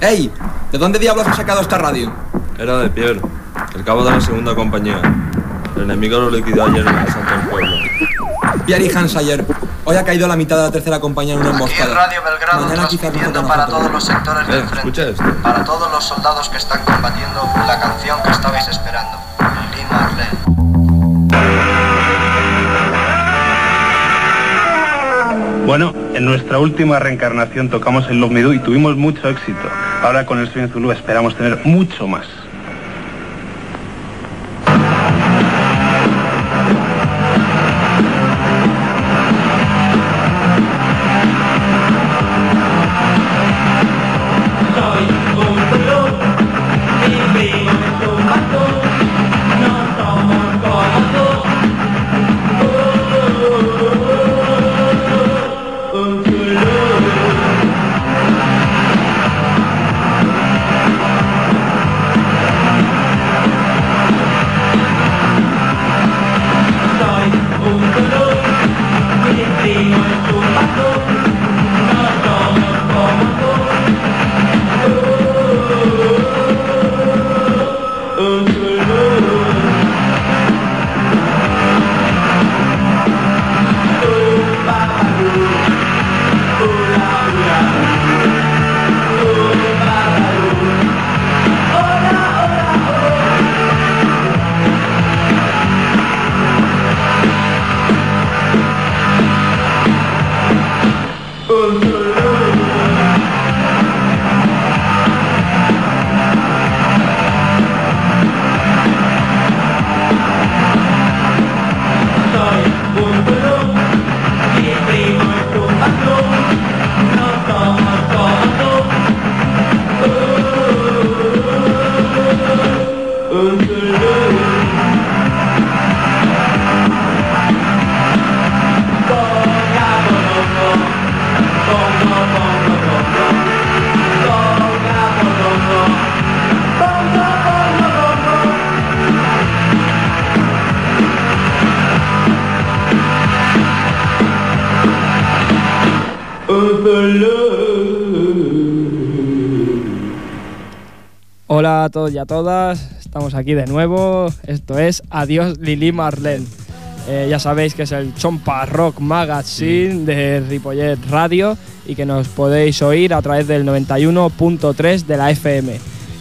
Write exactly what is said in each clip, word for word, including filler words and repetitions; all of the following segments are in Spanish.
¡Ey! ¿De dónde diablos has sacado esta radio? Era de Pierre, el cabo de la segunda compañía. El enemigo lo liquidó ayer en el asalto al pueblo. Pierre y Hans ayer. Hoy ha caído la mitad de la tercera compañía en una emboscada. Aquí en Radio Belgrado, mañana transmitiendo para todos los sectores del Eh, frente. escucha esto. Para todos los soldados que están combatiendo, la canción que estabais esperando. Lili Marlene. Bueno, en nuestra última reencarnación tocamos el Love Me Do y tuvimos mucho éxito. Ahora con el Sueño Zulú esperamos tener mucho más. Hola a todos y a todas, estamos aquí de nuevo, esto es Adiós Lili Marlene. Eh, ya sabéis que es el Chompa Rock Magazine de Ripollet Radio y que nos podéis oír a través del noventa y uno punto tres de la F M.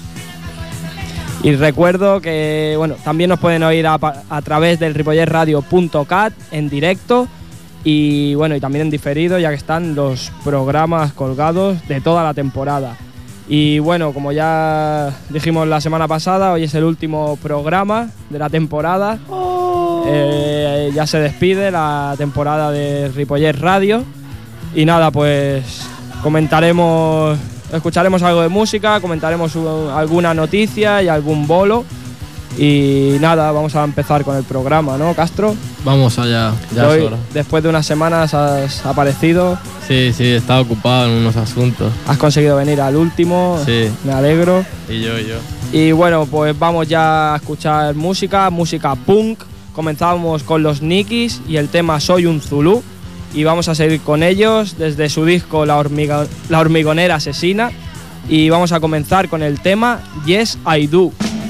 Y recuerdo que bueno, también nos pueden oír a, a través del ripollet radio punto cat en directo y bueno, y también en diferido, ya que están los programas colgados de toda la temporada. Y bueno, como ya dijimos la semana pasada, hoy es el último programa de la temporada. Oh. Eh, ya se despide la temporada de Ripollet Radio. Y nada, pues comentaremos, escucharemos algo de música, comentaremos un, alguna noticia y algún bolo. Y nada, vamos a empezar con el programa, ¿no, Castro? Vamos allá, ya hoy, es hora. Después de unas semanas has aparecido. Sí, sí, he estado ocupado en unos asuntos. Has conseguido venir al último, sí. Me alegro. Y yo, y yo. Y bueno, pues vamos ya a escuchar música, música punk. Comenzamos con los Nikis y el tema Soy un Zulú. Y vamos a seguir con ellos desde su disco La, hormiga, La Hormigonera Asesina. Y vamos a comenzar con el tema Yes I Do.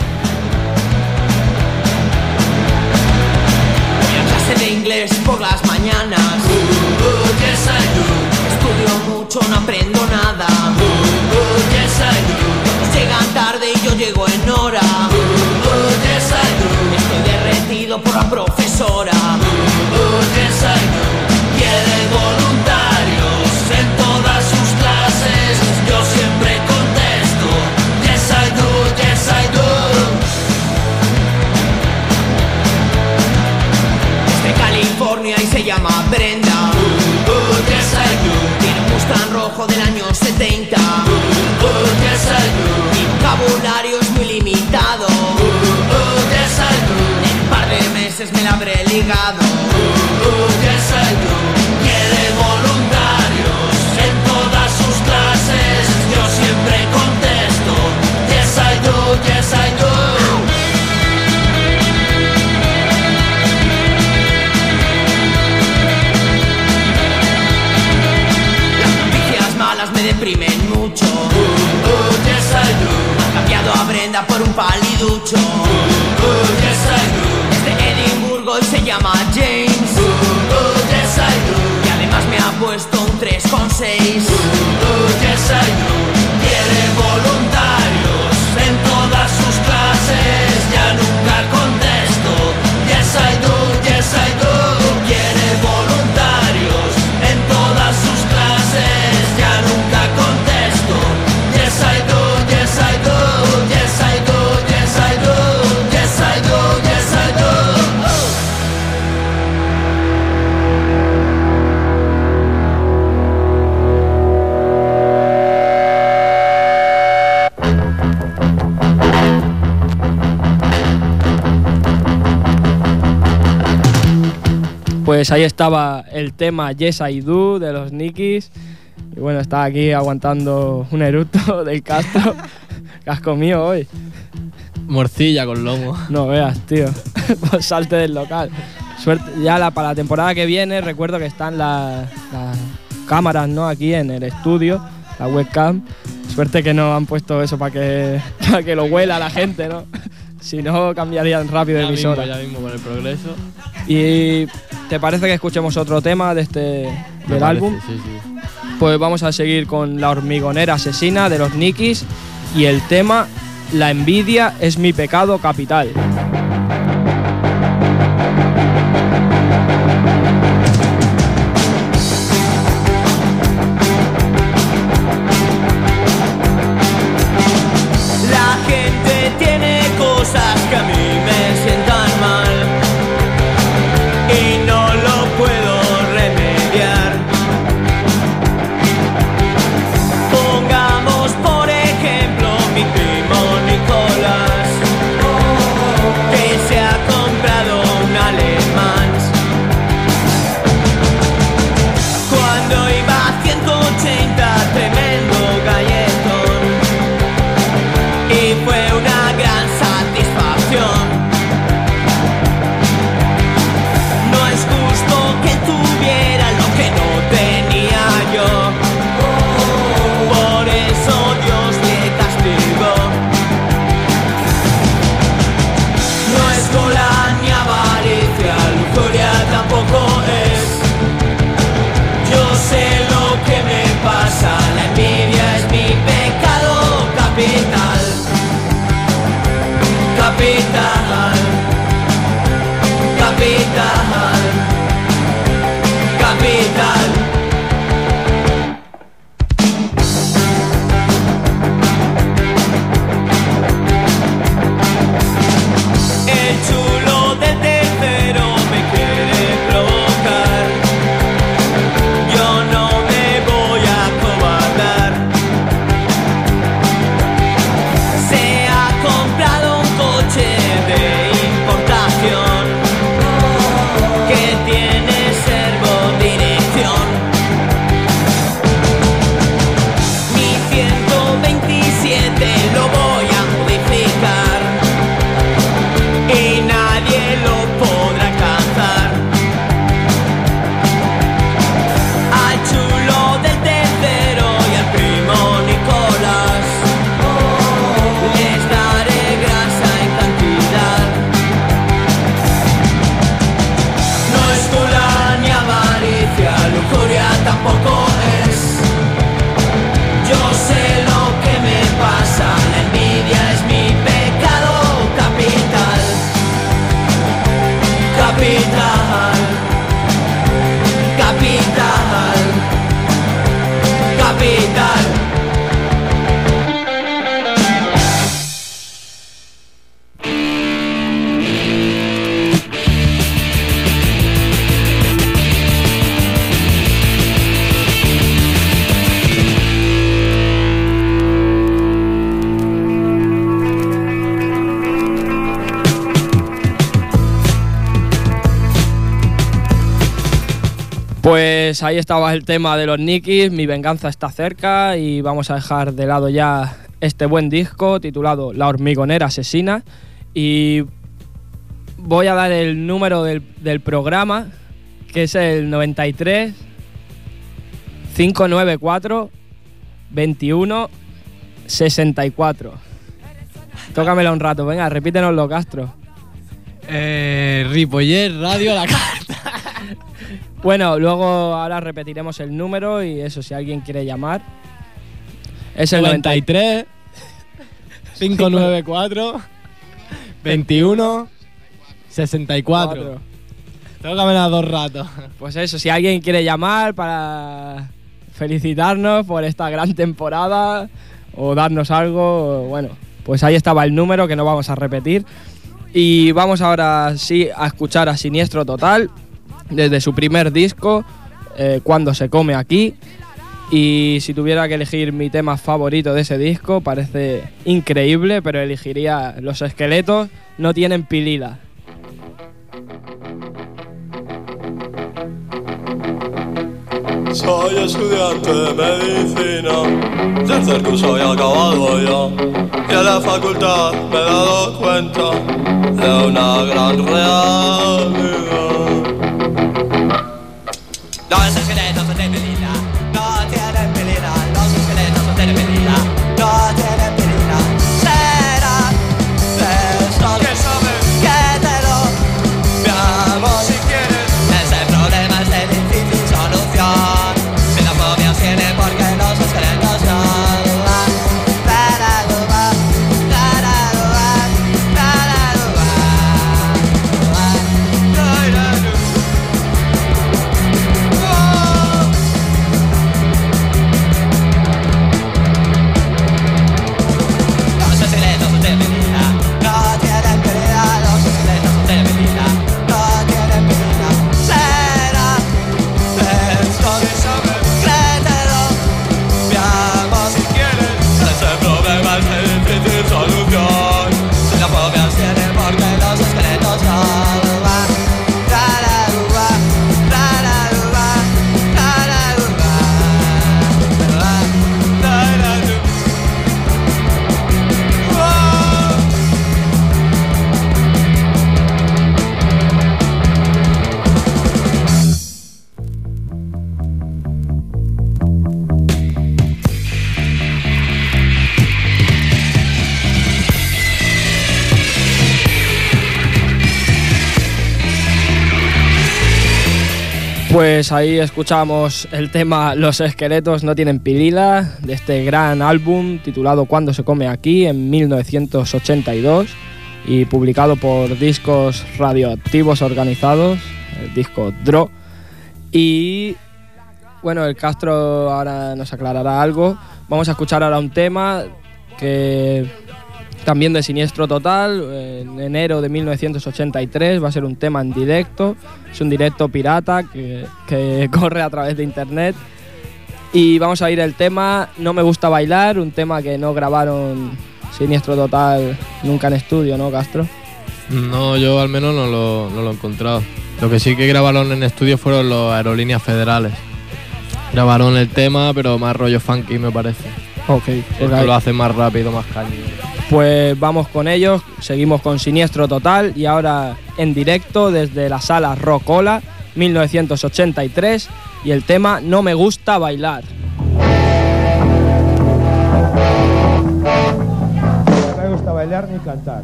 Por las mañanas, uh, uh, yes I do. Estudio mucho, no aprendo nada, uh, uh, yes I do. Todos llegan tarde y yo llego en hora, uh, uh, yes I do. Estoy derretido por la profesora, uh, uh, yes I do. Quiere voluntarios en todas sus clases, yo siempre contesto, yes I do, yes I do. California y se llama Brenda, uh, uh, yes I do. Tiene un Mustang rojo del año setenta, uh, uh, yes I do. Mi vocabulario es muy limitado, uh, uh, yes I do. En un par de meses me la habré ligado, uh, uh, yes I do. Quiere voluntarios en todas sus clases, yo siempre contesto, yes I do, yes I do. Me deprimen mucho, uh, uh, prenda por un paliducho. Uh, uh, yes I do. Es de Edimburgo y se llama James. Uh, uh, yes I do. Y además me ha puesto un tres coma seis. Uh, uh, yes I do. Quiere voluntarios en todas sus clases. Ya nunca contesto. Yes I do, yes I do. Quiere voluntarios en todas sus clases. Ya nunca contesto. Yes I do, yes I do. Yes I do, yes I do. Yes I do, yes I do. Pues ahí estaba el tema Yes I Do de los Nikis. Y bueno, está aquí aguantando un eructo del Castro. ¿Qué has comido hoy? Morcilla con lomo. No veas, tío. Pues salte del local. Suerte. Ya la, para la temporada que viene, recuerdo que están las, las cámaras, ¿no? Aquí en el estudio, la webcam. Suerte que no han puesto eso para que, para que lo huela la gente, ¿no? Si no, cambiarían rápido de Ya mismo, emisora. ya mismo con el progreso. ¿Y te parece que escuchemos otro tema de este Me del parece, álbum? Sí, sí. Pues vamos a seguir con La hormigonera asesina de los Nikis y el tema La envidia es mi pecado capital. La gente tiene cosas que a mí me sientan mal y no lo puedo remediar. Pongamos por ejemplo mi primo Nicolás, que se ha comprado un alemán. Cuando iba a ciento ochenta, tremendo galletón, y fue una gran satisfacción. No es justo que tuviera lo que no tenía yo, por eso Dios le castigó. No es cola ni avaricia, lujuria tampoco es. Yo sé lo que me pasa, la envidia es mi pecado capital. Capital, capital, capital. El chulo del tercero me quiere provocar. Yo no me voy a acobardar. Se ha comprado un coche de importación que tiene servodirección. Mi ciento veintisiete lo voy a modificar y nadie lo podrá alcanzar. Al chulo del tercero y al primo Nicolás les daré grasa en cantidad. No es gula ni avaricia, lujuria tampoco es. Yo sé lo que me pasa, la envidia es mi pecado capital. Capital, capital, capital. Pues ahí estaba el tema de los Nikis, Mi venganza está cerca, y vamos a dejar de lado ya este buen disco titulado La hormigonera asesina, y voy a dar el número del, del programa, que es el noventa y tres, cinco nueve cuatro, veintiuno, sesenta y cuatro. Tócamela un rato, venga, repítenoslo, Castro. Eh, Ripollet Radio a la carta. Bueno, luego ahora repetiremos el número y eso, si alguien quiere llamar. Es el noventa y tres, quinientos noventa y cuatro, veintiuno, sesenta y cuatro. Tócamela dos ratos. Pues eso, si alguien quiere llamar para felicitarnos por esta gran temporada o darnos algo, bueno, pues ahí estaba el número que no vamos a repetir. Y vamos ahora sí a escuchar a Siniestro Total desde su primer disco, eh, Cuando se come aquí. Y si tuviera que elegir mi tema favorito de ese disco, parece increíble, pero elegiría Los Esqueletos no tienen pilila. Soy estudiante de medicina, tercer curso y acabado ya, y en la facultad me he dado cuenta de una gran realidad. Los esqueletos no tienen pilila, no tienen pilila, los esqueletos no tienen pilila, no tienen pilila. Será de esto que sabes que te lo veamos si quieres. Ese problema es de difícil solución. Tiene porque los esqueletos no. Pues ahí escuchamos el tema Los Esqueletos no tienen pilila, de este gran álbum titulado Cuando se come aquí, en mil novecientos ochenta y dos, y publicado por Discos Radioactivos Organizados, el disco D R O. Y bueno, el Castro ahora nos aclarará algo. Vamos a escuchar ahora un tema que también de Siniestro Total, en enero de mil novecientos ochenta y tres, va a ser un tema en directo, es un directo pirata que, que corre a través de internet. Y vamos a ir el tema No me gusta bailar, un tema que no grabaron Siniestro Total nunca en estudio, ¿no, Castro? No, yo al menos no lo, no lo he encontrado. Lo que sí que grabaron en estudio fueron los Aerolíneas Federales. Grabaron el tema, pero más rollo funky, me parece. Ok. Esto lo hacen más rápido, más caño. Pues vamos con ellos, seguimos con Siniestro Total y ahora en directo desde la sala Rockola, mil novecientos ochenta y tres, y el tema No me gusta bailar. No me gusta bailar ni cantar.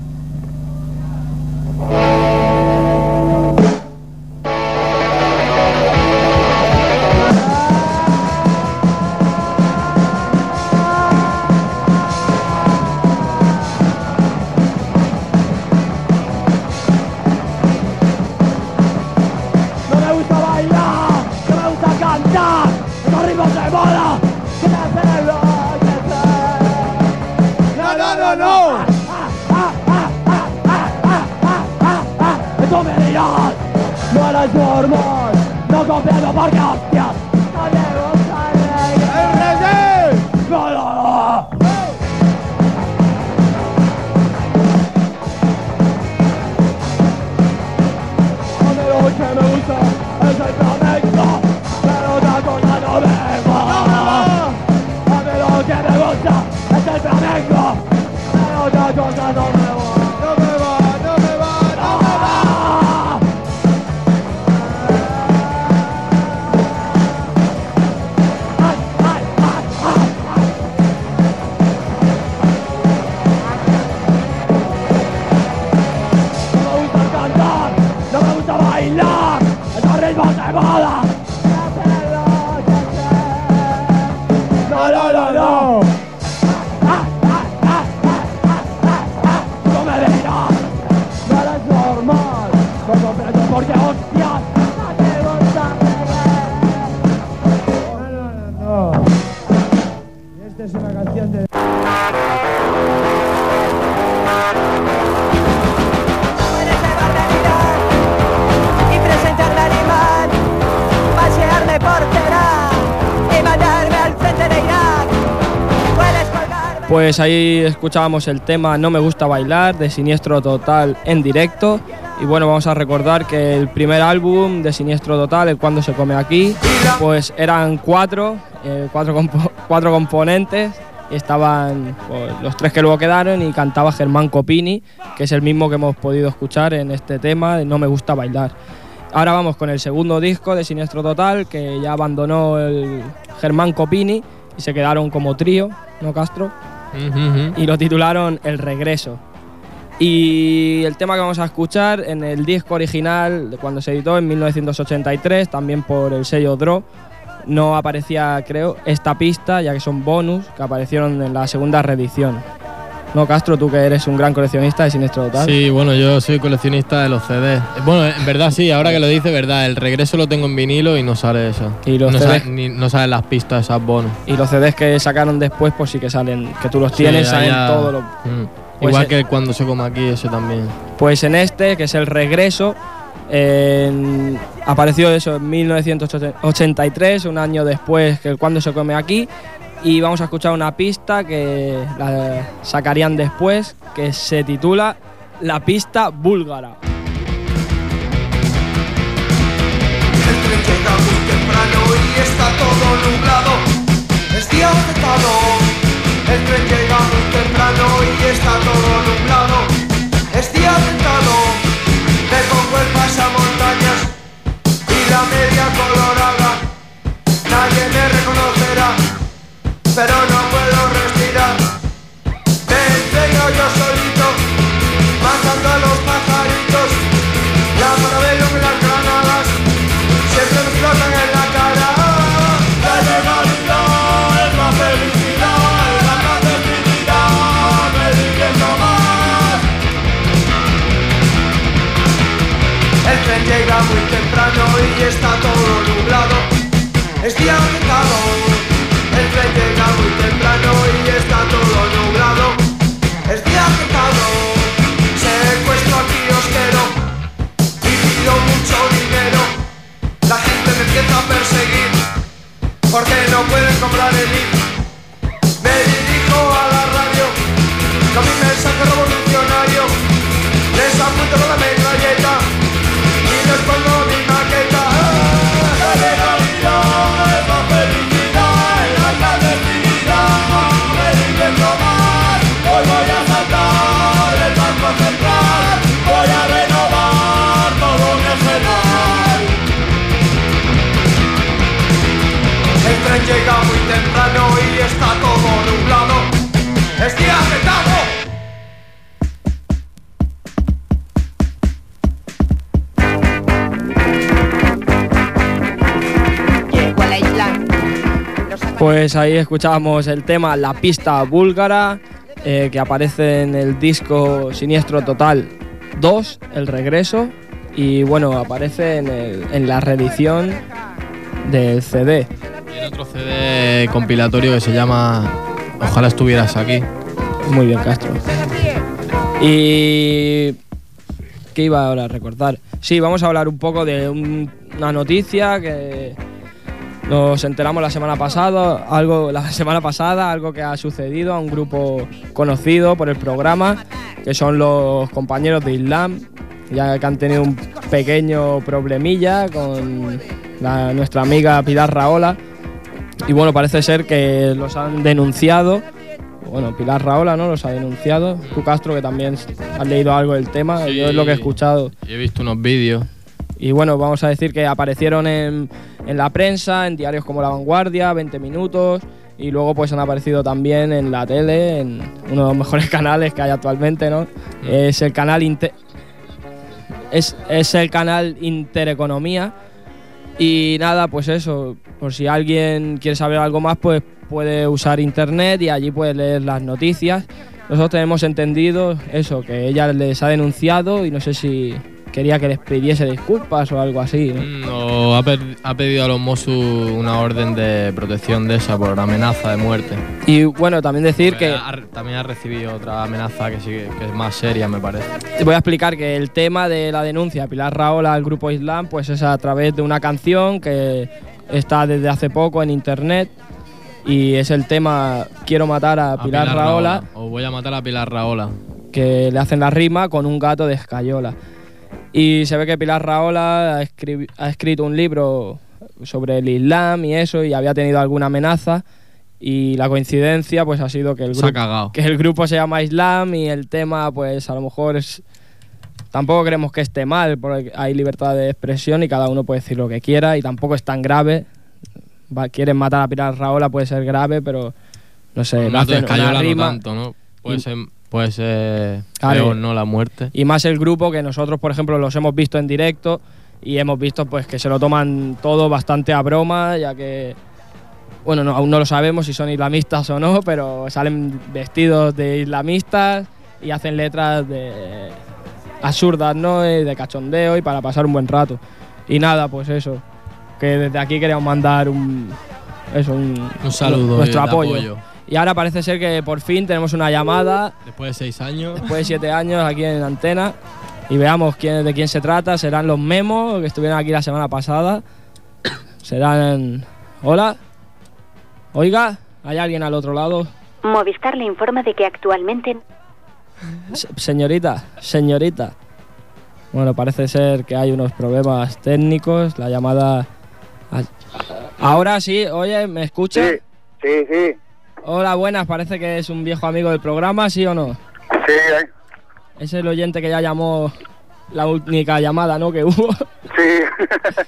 Normal, no comprendo por qué hostias no me gusta el no, no, no. A mí lo que me gusta es el flamenco, pero otra cosa no me va. A mí lo que me gusta es el flamenco, pero otra cosa no me va. No me va, no me va, no me va. estamos de moda. No, no, no, no. Ah, ah, ah, ah, ah, ah, ah. No me dirás, no eres normal. No comprendo porque hostias no te gusta beber. No, no, no, no. Y esta es una canción de... Pues ahí escuchábamos el tema No me gusta bailar de Siniestro Total en directo. Y bueno, vamos a recordar que el primer álbum de Siniestro Total, el Cuando se come aquí, pues eran cuatro, eh, cuatro, compo cuatro componentes. Estaban pues, los tres que luego quedaron y cantaba Germán Copini, que es el mismo que hemos podido escuchar en este tema de No me gusta bailar. Ahora vamos con el segundo disco de Siniestro Total, que ya abandonó el Germán Copini y se quedaron como trío, ¿no, Castro? Uh-huh. Y lo titularon El Regreso. Y el tema que vamos a escuchar en el disco original, de cuando se editó en mil novecientos ochenta y tres, también por el sello Draw, no aparecía, creo, esta pista, ya que son bonus que aparecieron en la segunda reedición. ¿No, Castro? Tú que eres un gran coleccionista de Siniestro Total. Sí, bueno, yo soy coleccionista de los C Ds. Bueno, en verdad sí, ahora que lo dice, verdad, el Regreso lo tengo en vinilo y no sale eso. Y los no, C Ds, sale, ni, no salen las pistas esas bonus. Y los C Ds que sacaron después, pues sí que salen, que tú los tienes, sí, salen todos los... Mm. Pues igual que el Cuando se come aquí, ese también. Pues en este, que es El Regreso, eh, apareció eso en mil novecientos ochenta y tres, un año después que el Cuando se come aquí. Y vamos a escuchar una pista que la sacarían después, que se titula La Pista Búlgara. El tren llega muy temprano y está todo nublado. Es día de calor. El tren llega muy temprano y está todo nublado. Es día de calor. Me pongo el pasamontañas y la media colorada. Nadie me reconocerá, pero no puedo respirar. Me entrego yo solito, matando a los pajaritos. La parabelo y las granadas siempre me explotan en la cara. La legalidad es la felicidad, es la clandestinidad, me diviento más. El tren llega muy temprano y está todo nublado. Es día de calor. El tren llega muy temprano y está todo nublado. Es día de calor. Secuestro a kiosquero y pido mucho dinero. La gente me empieza a perseguir porque no pueden comprar el I V. Me dirijo a la radio con mi mensaje revolucionario. Les apunto con la metralleta y les pongo mi maqueta. La legalidad es la felicidad, es la clandestinidad, me diviento más. Hoy voy a saltar el Banco Central, voy a renovar todo mi arsenal. El tren llega muy temprano y está todo nublado. Es día de cabo. Pues ahí escuchábamos el tema La Pista Búlgara, eh, que aparece en el disco Siniestro Total dos, El Regreso, y bueno, aparece en, el, en la reedición del C D. Y el otro C D compilatorio que se llama Ojalá estuvieras aquí. Muy bien, Castro. Y... ¿qué iba ahora a recordar? Sí, vamos a hablar un poco de un, una noticia que... nos enteramos la semana pasada, algo la semana pasada, algo que ha sucedido a un grupo conocido por el programa, que son los compañeros de Islam, ya que han tenido un pequeño problemilla con la, nuestra amiga Pilar Rahola. Y bueno, parece ser que los han denunciado. Bueno, Pilar Rahola, ¿no? Los ha denunciado. Tú, Castro, que también has leído algo del tema, sí, yo es lo que he escuchado. He visto unos vídeos. Y bueno, vamos a decir que aparecieron en, en la prensa, en diarios como La Vanguardia, veinte minutos, y luego pues han aparecido también en la tele, en uno de los mejores canales que hay actualmente, ¿no? Mm. Es el canal Inter... es, es el canal Intereconomía, Y nada, pues eso, por si alguien quiere saber algo más, pues puede usar internet y allí puede leer las noticias. Nosotros tenemos entendido eso, que ella les ha denunciado y no sé si quería que les pidiese disculpas o algo así, ¿no? No, ha, pe- ha pedido a los Mossos una orden de protección de esa por amenaza de muerte. Y bueno, también decir que... Ha, también ha recibido otra amenaza que sí que es más seria, me parece. Te voy a explicar que el tema de la denuncia de Pilar Rahola al grupo Islam pues es a través de una canción que está desde hace poco en internet y es el tema Quiero matar a, A Pilar, Rahola, O voy a matar a Pilar Rahola. que le hacen la rima con un gato de escayola. Y se ve que Pilar Rahola ha, escri- ha escrito un libro sobre el Islam y eso, y había tenido alguna amenaza, y la coincidencia pues ha sido que el, Se ha grupo, cagado. que el grupo se llama Islam y el tema pues a lo mejor es... Tampoco creemos que esté mal, porque hay libertad de expresión y cada uno puede decir lo que quiera y tampoco es tan grave. Va, quieren matar a Pilar Rahola, puede ser grave, pero no sé, Un le gato de hacen una escayola no rima. tanto, ¿no? Puede y- ser, puede ser Claro. peor, ¿no? La muerte. Y más el grupo que nosotros, por ejemplo, los hemos visto en directo y hemos visto pues que se lo toman todo bastante a broma, ya que, bueno, no, aún no lo sabemos si son islamistas o no, pero salen vestidos de islamistas y hacen letras de absurdas, ¿no? Y de cachondeo y para pasar un buen rato. Y nada, pues eso, que desde aquí queríamos mandar un, eso, un, Un saludo nuestro de apoyo. apoyo. Y ahora parece ser que por fin tenemos una llamada Después de seis años. después de siete años aquí en Antena y veamos quién, de quién se trata. Serán los Memos, que estuvieron aquí la semana pasada. Serán... Hola. Oiga, ¿hay alguien al otro lado? Movistar le informa de que actualmente... Se- señorita, señorita. Bueno, parece ser que hay unos problemas técnicos. La llamada... Ahora sí, oye, ¿me escucha? Sí, sí, sí. Hola, buenas, parece que es un viejo amigo del programa, ¿sí o no? Sí, eh. Es el oyente que ya llamó la única llamada, ¿no?, que hubo. Sí.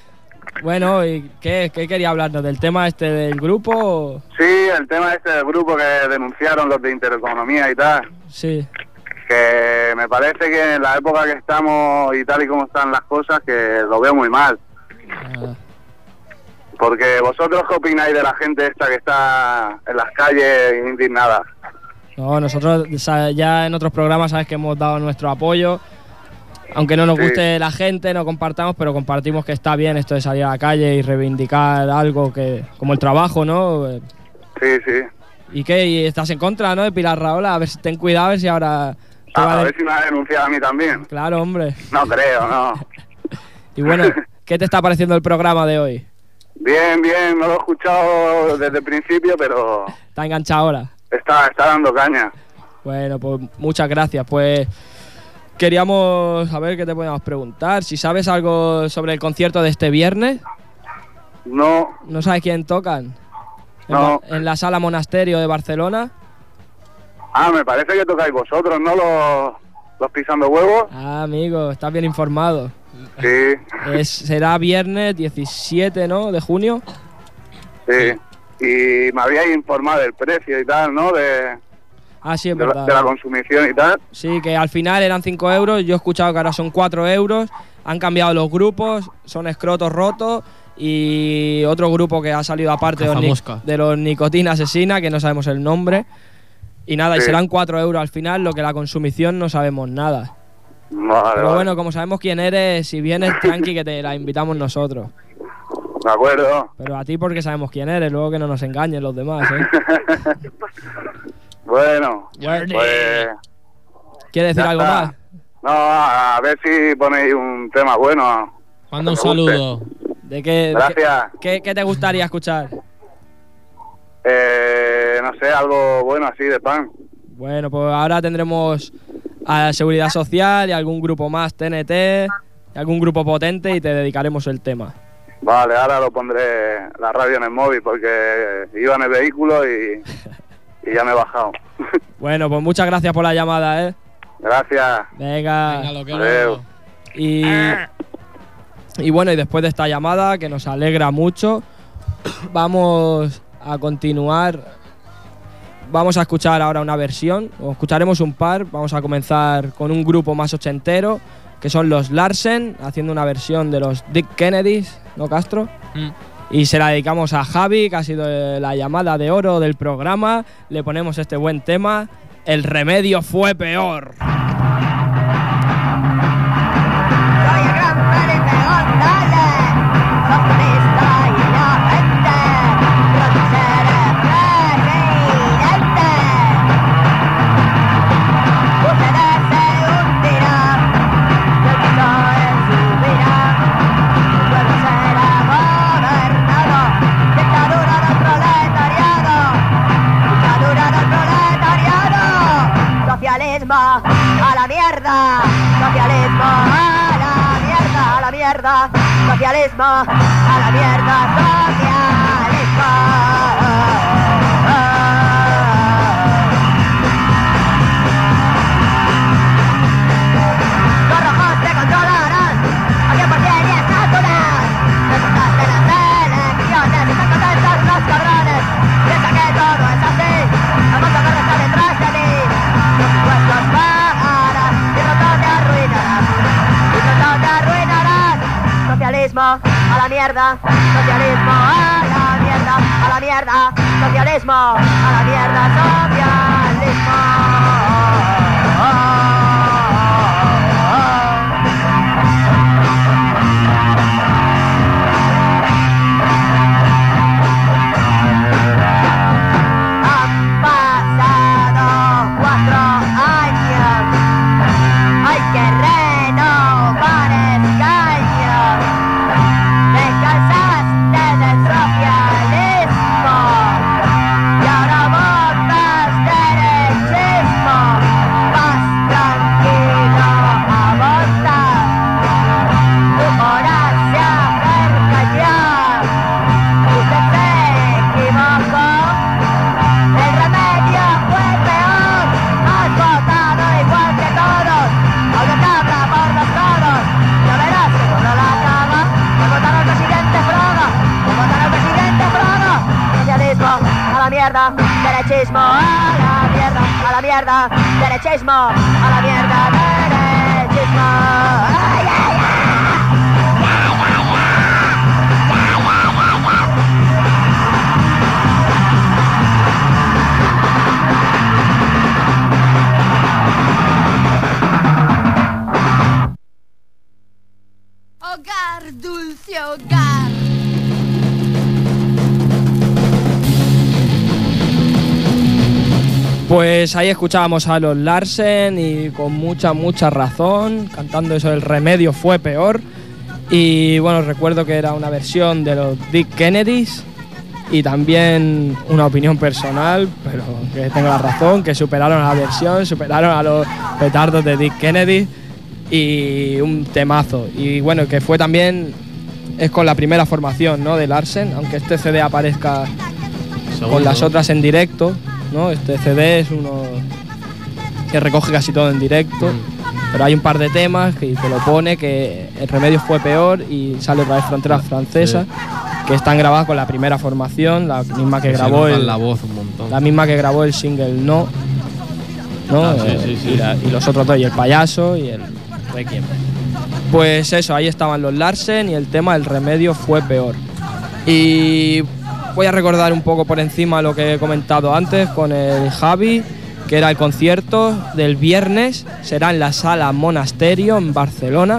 Bueno, ¿y qué, qué quería hablarnos? ¿Del tema este del grupo? Sí, el tema este del grupo que denunciaron los de Intereconomía y tal, Sí. que me parece que en la época que estamos y tal y como están las cosas, que lo veo muy mal. Ah, Porque vosotros, ¿qué opináis de la gente esta que está en las calles indignada? no, nosotros sa- ya en otros programas sabes que hemos dado nuestro apoyo. Aunque no nos Sí. guste la gente, no compartamos, pero compartimos que está bien esto de salir a la calle y reivindicar algo que como el trabajo, ¿no? Sí, sí. ¿Y qué? ¿Y estás en contra, no, de Pilar Rahola? A ver si ten cuidado, a ver si ahora... te Ah, va a de- ver si me ha denunciado a mí también. Claro, hombre. No creo, no. Y bueno, ¿qué te está pareciendo el programa de hoy? Bien, bien, no lo he escuchado desde el principio, pero ¿Está enganchado ahora? está, está dando caña. Bueno, pues muchas gracias. Pues queríamos saber qué te podíamos preguntar. Si sabes algo sobre el concierto de este viernes. No, ¿No sabes quién tocan? En, No. Ba- en la Sala Monasterio de Barcelona. ah, me parece que tocáis vosotros, ¿no? Los, los pisando huevos. Ah, amigo, estás bien informado. Sí, Es, será viernes diecisiete, ¿no?, de junio. sí. Y me habíais informado del precio y tal, ¿no? De, Ah, sí, es de, la, verdad. de la consumición y tal. Sí, que al final eran cinco euros. Yo he escuchado que ahora son cuatro euros. Han cambiado los grupos, son escrotos rotos. Y otro grupo que ha salido aparte de los, ni- Cazamosca. de los Nicotina Asesina, que no sabemos el nombre. Y nada, y Sí. serán cuatro euros al final, lo que la consumición no sabemos nada. Vale, Pero vale. bueno, como sabemos quién eres, si vienes, tranqui, que te la invitamos nosotros. De acuerdo. Pero a ti porque sabemos quién eres, luego que no nos engañen los demás, ¿eh? Bueno, Bueno, pues... ¿quieres decir ya algo está. más? No, a, a ver si ponéis un tema bueno. Manda un Que me guste. saludo. ¿De qué, de Gracias. qué, qué- qué te gustaría escuchar? Eh, no sé, algo bueno así de pan. Bueno, pues ahora tendremos a Seguridad Social y algún grupo más, T N T, y algún grupo potente y te dedicaremos el tema. Vale, ahora lo pondré la radio en el móvil porque iba en el vehículo y, y ya me he bajado. Bueno, pues muchas gracias por la llamada, ¿eh? Gracias. Venga. Venga, lo que Adeu. Y, y bueno, y después de esta llamada, que nos alegra mucho, vamos a continuar. Vamos a escuchar ahora una versión, o escucharemos un par. Vamos a comenzar con un grupo más ochentero, que son los Larsen, haciendo una versión de los Dick Kennedys, ¿no, Castro? Mm. Y se la dedicamos a Javi, que ha sido la llamada de oro del programa. Le ponemos este buen tema, El remedio fue peor. A la mierda, socialismo, a la mierda, a la mierda, socialismo, a la mierda, socialismo. Los rojos te controlarán, a cien por cien y estás dudas. Resultaste de las elecciones, están contentos los cabrones. Piensa que todo es así, el mundo corre está detrás de ti. Los impuestos pagarán y pronto te arruinarán, y pronto te arruinarán. Socialismo, a la mierda, socialismo, a la mierda, a la mierda, socialismo, a la mierda, socialismo. Han pasado cuatro años, hay que renovar escaños. Te cansaste del socialismo y ahora votas derechismo. Vas tranquilo a votar, tu hora se acerca ya. Usted se equivocó, el remedio fue peor. Has votado igual que todos, aunque te habla por los codos. Ya verás que cuando la caga, al votar al presidente Frodo, al votar al presidente Frodo. Socialismo, a la mierda, derechismo, a la mierda, a la mierda, derechismo, a la mierda, derechismo. Ay, ay, ay. Hogar, dulce hogar. Pues ahí escuchábamos a los Larsen y con mucha, mucha razón, cantando eso, El remedio fue peor. Y bueno, recuerdo que era una versión de los Dead Kennedys y también una opinión personal, pero que tengo la razón, que superaron a la versión, superaron a los petardos de Dead Kennedy y un temazo. Y bueno, que fue también, es con la primera formación, ¿no?, de Larsen, aunque este C D aparezca Segundo. con las otras en directo, ¿no? Este C D es uno que recoge casi todo en directo, mm. pero hay un par de temas que te lo pone, que El remedio fue peor y sale otra vez Fronteras Francesas, sí, que están grabadas con la primera formación, la misma que, que grabó el, la voz un montón. La misma que grabó el single No, ¿no? Ah, sí, eh, sí, sí. Y, la, y los otros dos, y el payaso y el Requiem. Pues eso, ahí estaban los Larsen y el tema El remedio fue peor. Y voy a recordar un poco por encima lo que he comentado antes con el Javi, que era el concierto del viernes, será en la Sala Monasterio en Barcelona.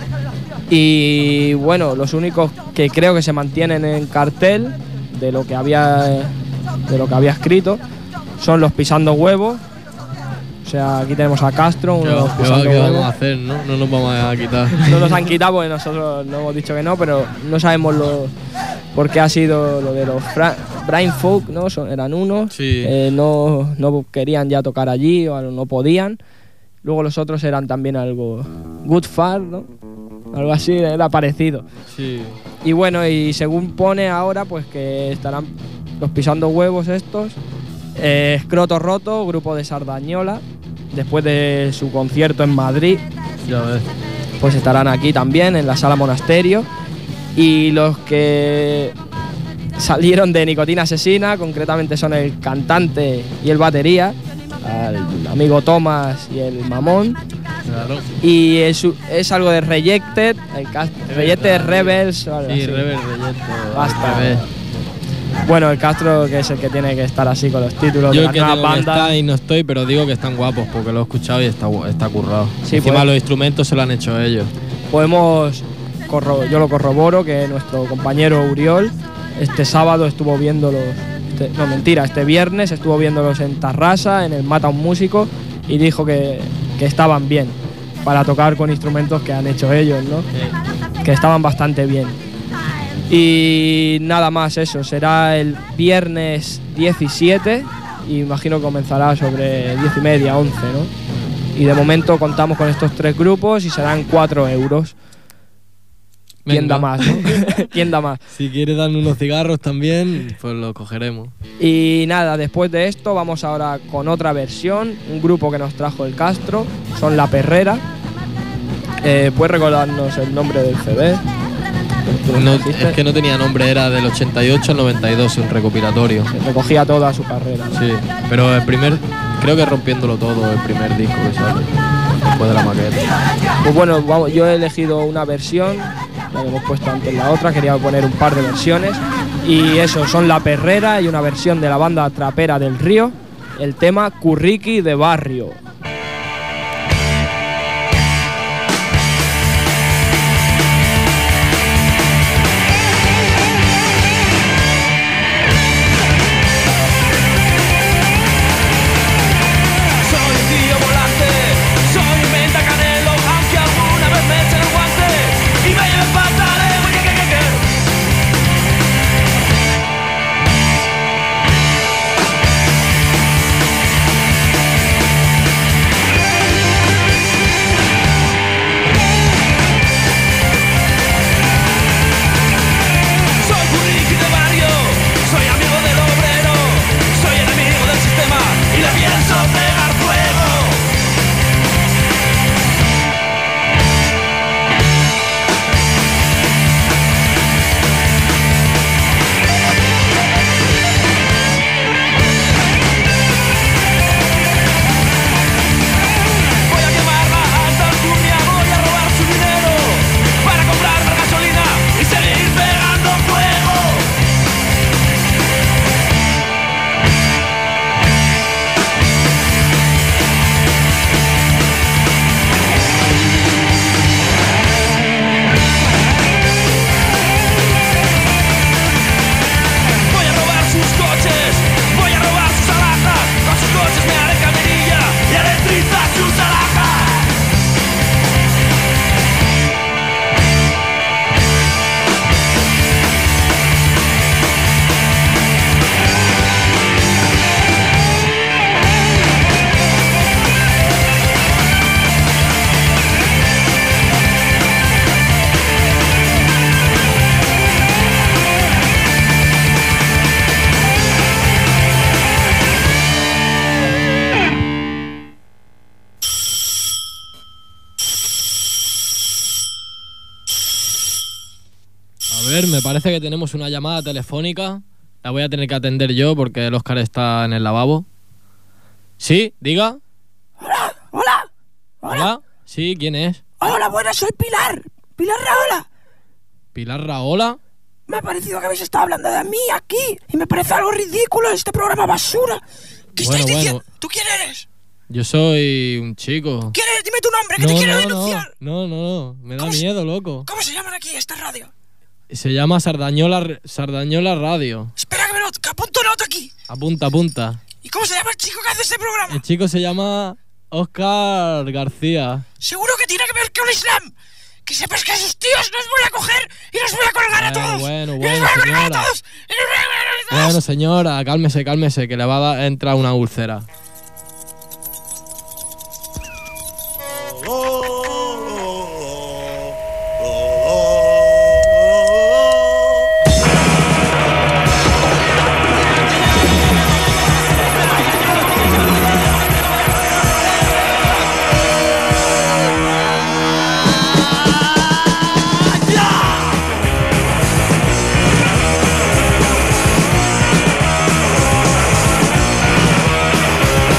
Y bueno, los únicos que creo que se mantienen en cartel de lo que había, de lo que había escrito son los Pisando Huevos. O sea, aquí tenemos a Castro, uno de los Pisando ¿Qué Huevos. vamos a hacer, no? No nos vamos a quitar. No nos han quitado porque nosotros no hemos dicho que no, pero no sabemos lo, por qué ha sido lo de los Fra Brain Folk, ¿no? Son, eran unos, sí. eh, no, no querían ya tocar allí o no podían. Luego los otros eran también algo Good Far, ¿no? Algo así, era parecido. Sí. Y bueno, y según pone ahora, pues que estarán los Pisando Huevos estos, eh, Escroto Roto, grupo de Sardañola, después de su concierto en Madrid, ya ves, pues estarán aquí también en la Sala Monasterio. Y los que salieron de Nicotina Asesina, concretamente son el cantante y el batería, el amigo Tomás y el Mamón, Claro. Y es, es algo de Rejected, el cast- Rejected Rebels o algo Sí, así. Rebels, Rejected. Basta. Rebels. Bueno, el Castro, que es el que tiene que estar así con los títulos Yo de el que las tengo nuevas que bandas. estar y no estoy, pero digo que están guapos porque lo he escuchado y está, gu- está currado. Sí, Encima pues. los instrumentos se lo han hecho ellos. Podemos, corro- yo lo corroboro, que nuestro compañero Uriol este sábado estuvo viéndolos, este- no mentira, este viernes estuvo viéndolos en Tarrasa, en el Mata un Músico, y dijo que, que estaban bien para tocar con instrumentos que han hecho ellos, ¿no? Que estaban bastante bien. Y nada más, eso, será el viernes diecisiete, y imagino que comenzará sobre diez y media, once, ¿no? Y de momento contamos con estos tres grupos y serán cuatro euros. ¿Quién Venga. da más, no? ¿Quién da más? Si quieres darnos unos cigarros también, pues lo cogeremos. Y nada, después de esto vamos ahora con otra versión, un grupo que nos trajo el Castro, son La Perrera. Eh, ¿Puedes recordarnos el nombre del C D? No, es que no tenía nombre, era del ochenta y ocho al noventa y dos, un recopilatorio. Recogía toda su carrera. Sí, pero el primer, creo que Rompiéndolo Todo, el primer disco que sale, después de la maqueta. Pues bueno, vamos, yo he elegido una versión, la que hemos puesto antes la otra, quería poner un par de versiones. Y eso, son La Perrera y una versión de la banda Trapera del Río, el tema Curriqui de Barrio. Soy un tío volante, soy un mentacanelo, aunque alguna vez me echen el guante y me lleven patada de que que que que. Soy curriqui de barrio, soy amigo del obrero, soy enemigo del sistema y le pienso pegar fuego. Voy a quemar la alta alcurnia, voy a robar su dinero para comprar más gasolina y seguir pegando fuego. Voy a robar sus coches, voy a robar sus alhajas, con sus coches me haré camerilla y haré trizas sus alhajas. A ver, me parece que tenemos una llamada telefónica. La voy a tener que atender yo porque el Óscar está en el lavabo. ¿Sí? ¿Diga? Hola, hola, ¿Hola? ¿Sí? ¿Quién es? hola, buenas, soy Pilar, Pilar Raola. ¿Pilar Raola? Me ha parecido que habéis estado hablando de mí aquí y me parece algo ridículo este programa basura. ¿Qué Bueno, estáis diciendo? bueno. ¿Tú quién eres? Yo soy un chico. ¿Quién eres? Dime tu nombre, que No, te quiero no, denunciar. no, no, no, me da miedo, loco. ¿Cómo se llaman aquí esta radio? Se llama Sardañola, Sardañola Radio. Espera que me lo que apunto nota aquí. Apunta, apunta. ¿Y cómo se llama el chico que hace este programa? El chico se llama Óscar García. Seguro que tiene que ver con el Islam. Que sepas que a esos tíos los voy a coger y los voy a colgar a Bueno, todos. bueno, Y los bueno, voy a colgar a señora. todos. Y los voy a colgar a todos. Bueno, señora, cálmese, cálmese, que le va a dar- entrar una úlcera. ¡Ya!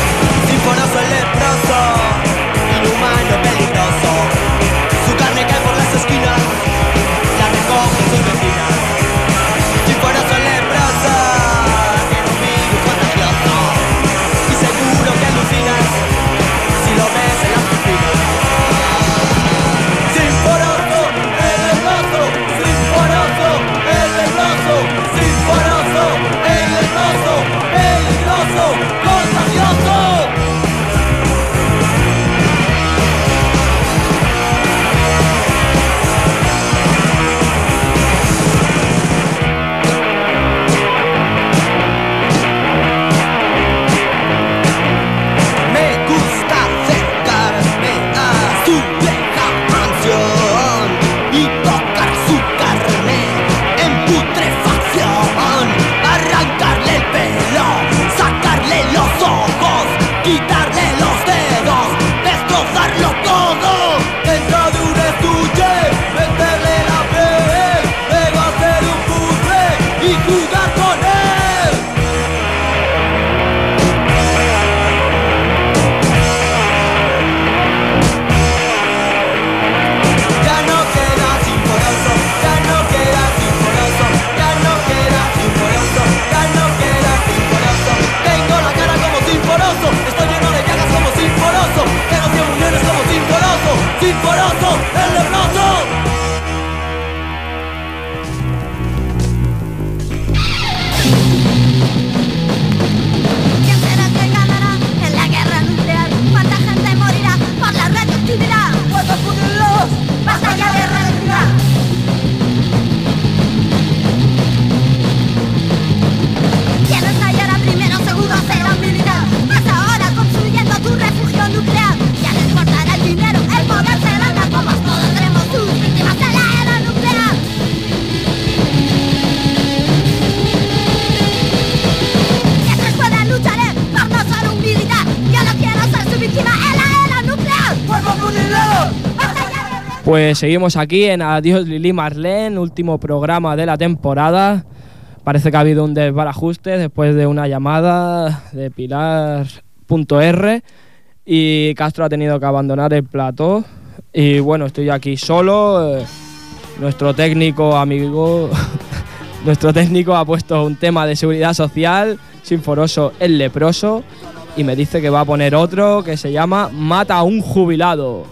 Pues seguimos aquí en Adiós Lili Marlene, último programa de la temporada. Parece que ha habido un desbarajuste después de una llamada de Pilar.r y Castro ha tenido que abandonar el plató. Y bueno, estoy aquí solo. Eh, nuestro técnico amigo, nuestro técnico ha puesto un tema de seguridad social, Sinforoso el leproso, y me dice que va a poner otro que se llama Mata a un jubilado.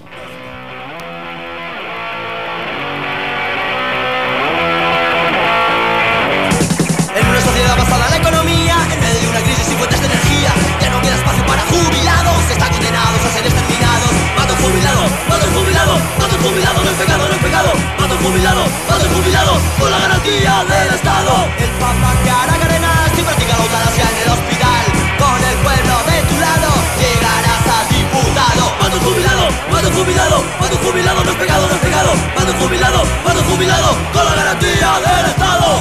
Basada en la economía, en medio de una crisis sin fuentes de energía, ya no queda espacio para jubilados, están condenados a ser exterminados. Mato un jubilado, mato un jubilado, mato un jubilado, no es pecado, no es pecado. Mato un jubilado, mato un jubilado, con la garantía del Estado. El Papa que hará cadenas y practica la eutanasia en el hospital. Con el pueblo de tu lado, llegarás a diputado. Mato un jubilado, mato un jubilado, mato un jubilado, no es pecado, no es pecado. Mato un jubilado, mato un jubilado, con la garantía del Estado.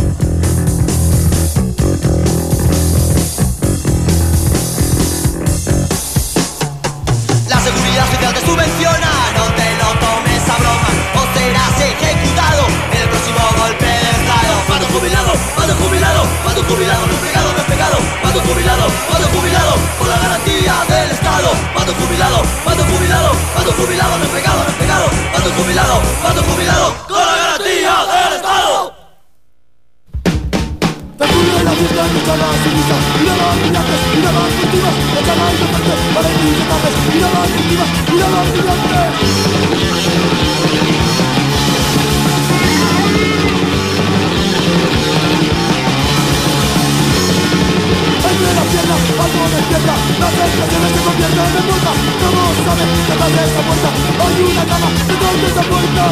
Seguridad social te subvenciona, no te lo tomes a broma o serás ejecutado en el próximo golpe de Estado. Mato jubilado, mato jubilado, mato jubilado, no es pecado, no es pecado. Mato jubilado, mato jubilado, con la garantía del Estado. Mato jubilado, mato jubilado, mato jubilado, no es pecado, no es pecado. Mato jubilado, mato jubilado, con la garantía del Estado. La fiesta de las cenizas, mira las brillantes, mira las víctimas, echan al frente, para indignables, mira las víctimas, mira las brillantes. Entre las piernas, algo despierta, las expresiones se convierten en muertas. Todos saben que detrás de esta puerta hay una cama, detrás de esta puerta.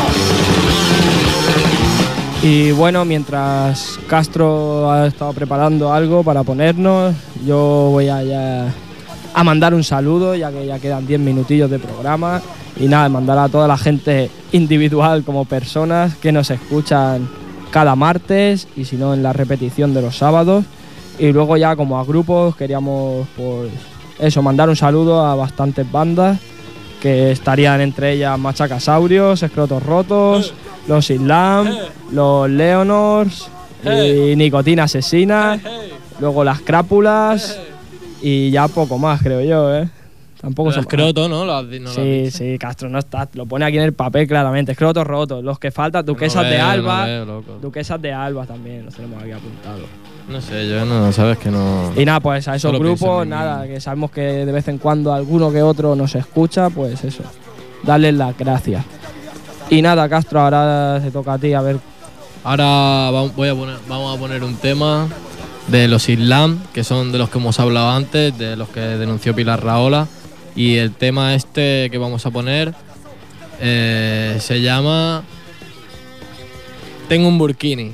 Y bueno, mientras Castro ha estado preparando algo para ponernos, yo voy a, ya, a mandar un saludo, ya que ya quedan diez minutillos de programa. Y nada, mandar a toda la gente individual como personas que nos escuchan cada martes y si no en la repetición de los sábados. Y luego ya como a grupos queríamos pues eso, mandar un saludo a bastantes bandas que estarían entre ellas Machacasaurios, Escrotos Rotos, los Islam, los Leonors y Nicotina Asesina, luego las Crápulas y ya poco más, creo yo, ¿eh? Tampoco son Escroto, ¿no? Lo has, no lo sí, sí, Castro no está, lo pone aquí en el papel claramente. Escrotos Rotos, los que faltan, Duquesas no de veo, Alba, no veo, loco. Duquesas de Alba también, los tenemos aquí apuntados. No sé, yo no, sabes que no... Y nada, pues a esos Solo pienso grupos, en mí. nada, que sabemos que de vez en cuando alguno que otro nos escucha, pues eso, darles las gracias. Y nada, Castro, ahora te toca a ti, a ver. Ahora va- voy a poner, vamos a poner un tema de los Islam, que son de los que hemos hablado antes, de los que denunció Pilar Rahola. Y el tema este que vamos a poner eh, se llama Tengo un burkini.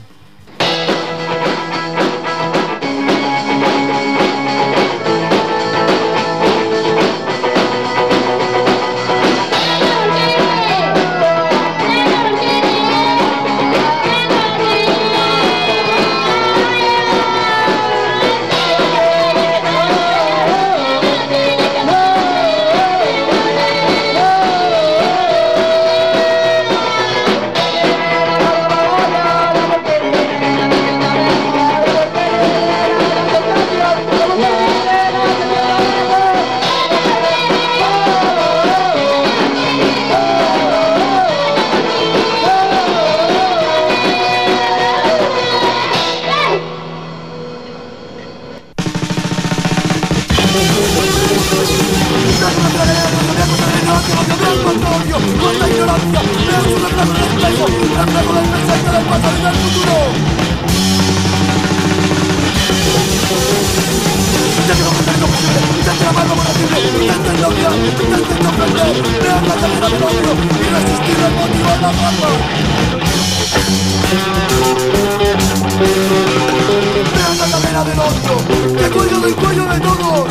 ¡Que cuello del cuello de todos!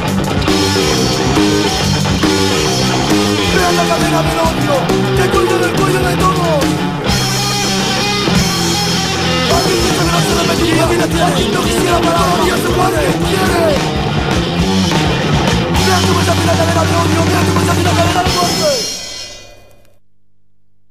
¡Vean la cadena del odio! ¡Que cuello del cuello de todos! ¡Alguien que se verá se repetiría! ¡Alguien no quisiera parar! ¡Dios se muere! ¡Quiere! ¡Vean cómo se hace la cadena de odio! ¡Vean cómo se hace la cadena de muerte!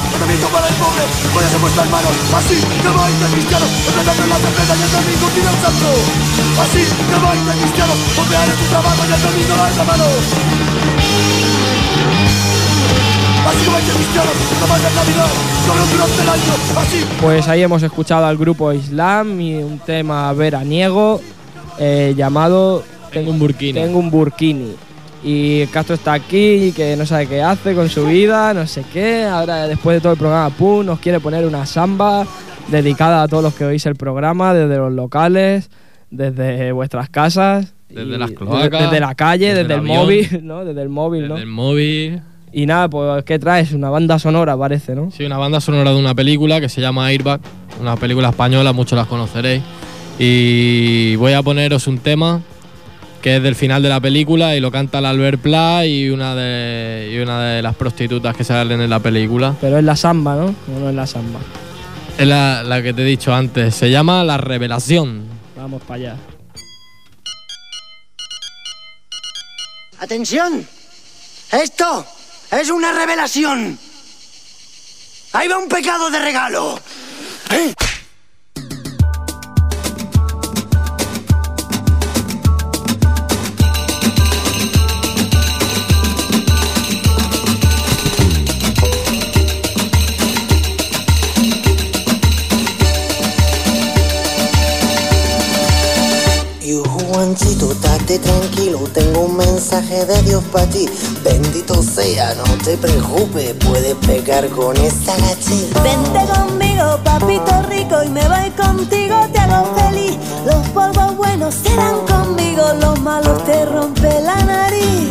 tratamiento para el pobre, ponerse en vuestras manos. Así que vais de cristianos, enfrentando en la cerveza y el domingo tira el santo. Así que vais de cristianos, bombear en tu trabajo y el domingo dar la mano. Así que vais de cristianos, tomad la Navidad, sobre durante el año, así. Pues ahí hemos escuchado al grupo Islam y un tema veraniego eh, llamado Tengo un burkini. Tengo un burkini. Y Castro está aquí y que no sabe qué hace con su vida, no sé qué. Ahora, después de todo el programa, pum, nos quiere poner una samba dedicada a todos los que oís el programa, desde los locales, desde vuestras casas. Desde las cloacas. Desde, desde la calle, desde, desde el, el móvil, ¿no? Desde el móvil, desde ¿no? el móvil. Y nada, pues, ¿qué traes? Una banda sonora, parece, ¿no? Sí, una banda sonora de una película que se llama Airbag, una película española, muchos las conoceréis. Y voy a poneros un tema que es del final de la película y lo canta el Albert Pla y una de, y una de las prostitutas que salen en la película. Pero es la samba, ¿no? ¿O no es la samba? Es la, la que te he dicho antes, se llama La Revelación. Vamos para allá. ¡Atención! ¡Esto es una revelación! ¡Ahí va un pecado de regalo! ¿Eh? Juancito, date tranquilo, tengo un mensaje de Dios para ti. Bendito sea, no te preocupes, puedes pegar con esta gachita. Vente conmigo, papito rico, y me voy contigo, te hago feliz. Los polvos buenos serán conmigo, los malos te rompen la nariz.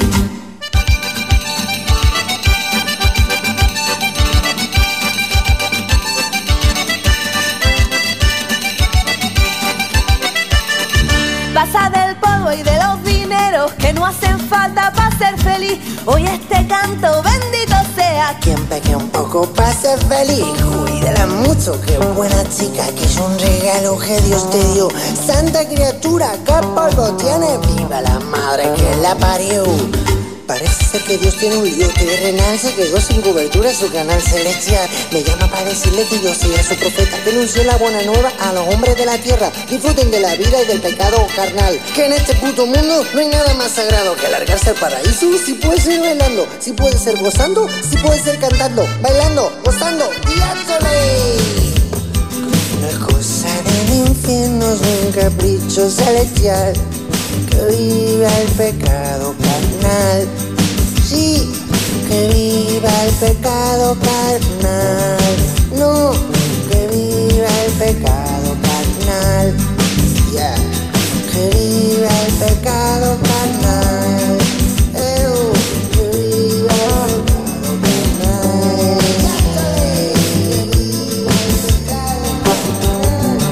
Pasa del polvo y de los dineros que no hacen falta para ser feliz. Hoy este canto, bendito sea quien peque un poco para ser feliz. Cuídala mucho, qué buena chica, que es un regalo que Dios te dio. Santa criatura, qué polvo tiene, viva la madre que la parió. Parece ser que Dios tiene un lío terrenal, se quedó sin cobertura en su canal celestial. Me llama para decirle que yo soy su profeta, que anunció la buena nueva a los hombres de la tierra. Disfruten de la vida y del pecado carnal, que en este puto mundo no hay nada más sagrado que alargarse al paraíso. Si puede ser bailando, si puede ser gozando, si puede ser cantando, bailando, gozando, diándole. Una cosa del infierno es un capricho celestial, que viva el pecado carnal. Sí, que viva el pecado carnal. No, que viva el pecado carnal. Ya, yeah. Que viva el pecado carnal. Ew, que viva el pecado carnal. Que viva el pecado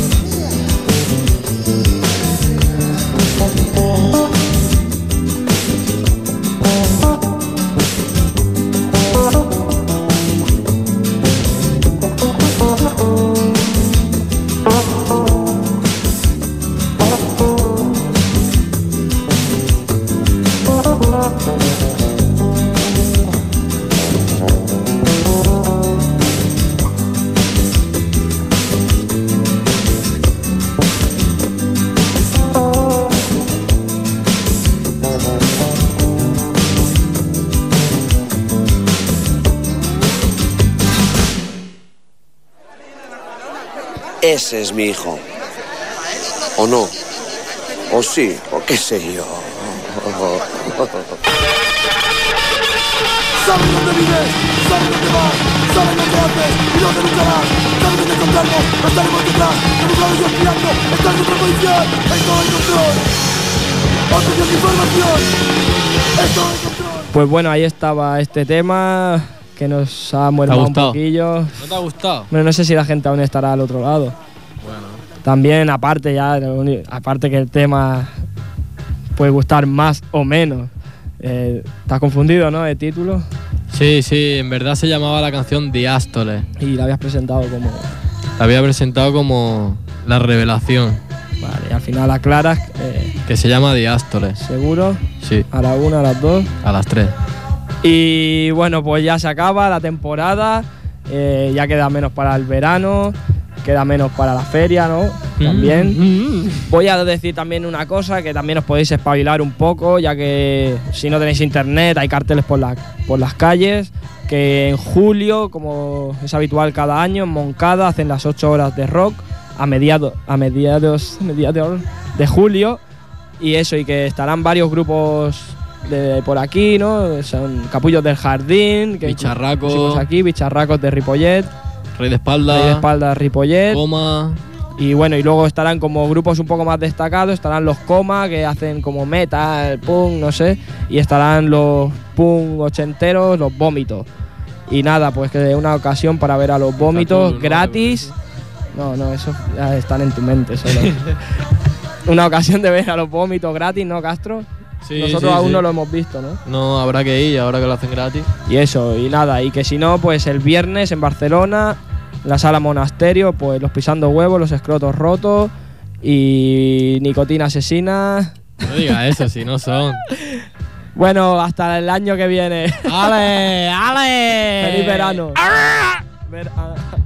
Ese es mi hijo. ¿O no? ¿O sí? ¿O qué sé yo? Saben dónde vives, saben dónde vas, saben dónde haces y dónde lucharás. Saben dónde encontrarnos, estaremos detrás. Educados y aspirando, está en nuestra posición. Esto es control. Atención de información. Esto es control. Pues bueno, ahí estaba este tema que nos ha muerto un poquillo. ¿No te ha gustado? Bueno, no sé si la gente aún estará al otro lado. Bueno. También, aparte ya, aparte que el tema puede gustar más o menos. Eh, ¿Estás confundido, no, de título? Sí, sí, en verdad se llamaba la canción Diástole. Y la habías presentado como... La había presentado como La Revelación. Vale, y al final aclaras... Eh, que se llama Diástole. ¿Seguro? Sí. ¿A la una, a las dos? A las tres. Y bueno, pues ya se acaba la temporada. Eh, ya queda menos para el verano, queda menos para la feria, ¿no? También. Mm. Voy a decir también una cosa, que también os podéis espabilar un poco, ya que si no tenéis internet hay carteles por, la, por las calles, que en julio, como es habitual cada año, en Moncada hacen las ocho horas de rock a, mediado, a mediados, mediados de julio, y eso, y que estarán varios grupos de por aquí, ¿no? Son Capullos del Jardín, que Bicharracos pusimos aquí, Bicharracos de Ripollet, Rey de Espalda, Rey de Espalda Ripollet, Coma. Y bueno, y luego estarán como grupos un poco más destacados, estarán los Coma, que hacen como metal, punk, no sé, y estarán los punk ochenteros, los Vómitos. Y nada, pues que de una ocasión para ver a los Vómitos gratis. No, no, eso ya están en tu mente solo. Una ocasión de ver a los Vómitos gratis, ¿no, Castro? Sí, Nosotros sí, aún sí. no lo hemos visto, ¿no? No, habrá que ir ahora que lo hacen gratis. Y eso, y nada, y que si no, pues el viernes en Barcelona, en la sala Monasterio, pues los Pisando Huevos, los Escrotos Rotos y Nicotina Asesina. No digas eso, si no son. Bueno, hasta el año que viene. ¡Ale! ¡Ale! ¡Feliz verano! Ver- ah.